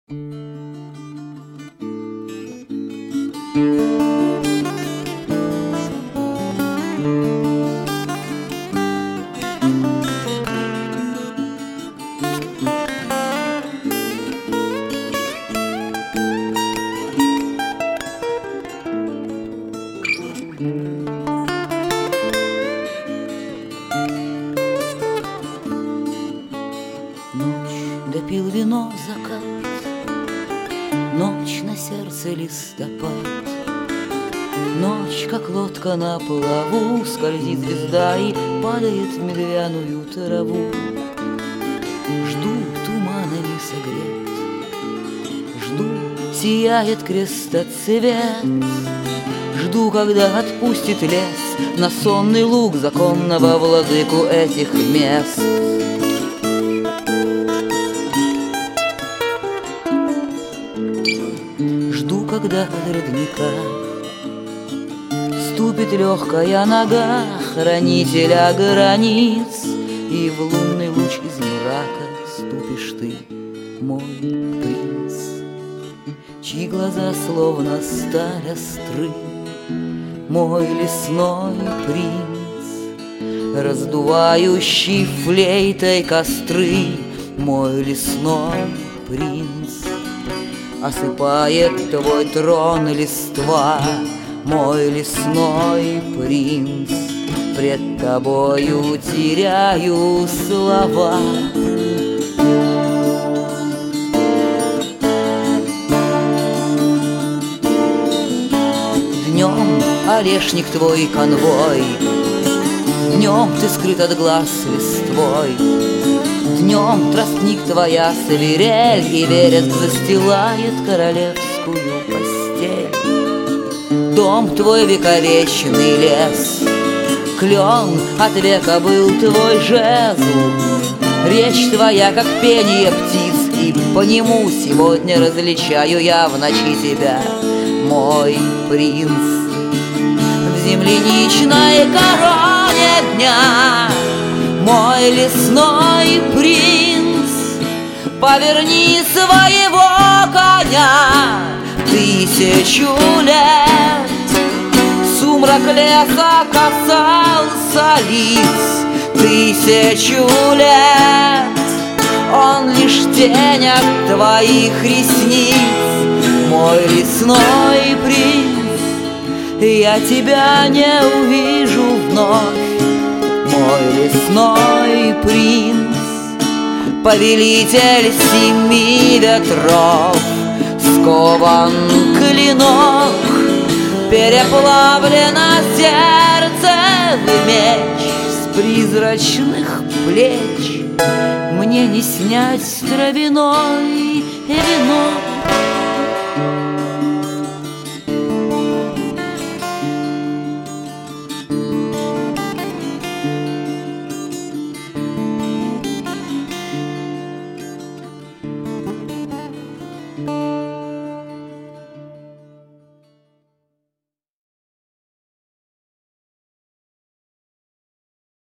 Допил вино закат, ночь на сердце листопад, ночь, как лодка на плаву, скользит звезда и падает в медвяную траву. Жду туманами согрет, жду, сияет крестоцвет, жду, когда отпустит лес на сонный луг законного владыку этих мест. Жду, когда от родника ступит легкая нога хранителя границ, и в лунный луч из мрака ступишь ты, мой принц, чьи глаза словно сталь остры, мой лесной принц, раздувающий флейтой костры, мой лесной принц. Осыпает твой трон листва, мой лесной принц, пред тобою теряю слова. Днем орешник твой конвой, днем ты скрыт от глаз листвой, днем тростник твоя свирель и вереск застилает королевскую постель. Дом твой вековечный лес, клен от века был твой жезл, речь твоя, как пение птиц, и по нему сегодня различаю я в ночи тебя, мой принц. В земляничной короне дня, мой лесной принц, поверни своего коня 1000 лет. Сумрак леса касался лиц 1000 лет. Он лишь тень от твоих ресниц, мой лесной принц. Я тебя не увижу вновь, мой лесной принц, повелитель 7 ветров, скован клинок, переплавлено сердце в меч с призрачных плеч. Мне не снять травяной венок,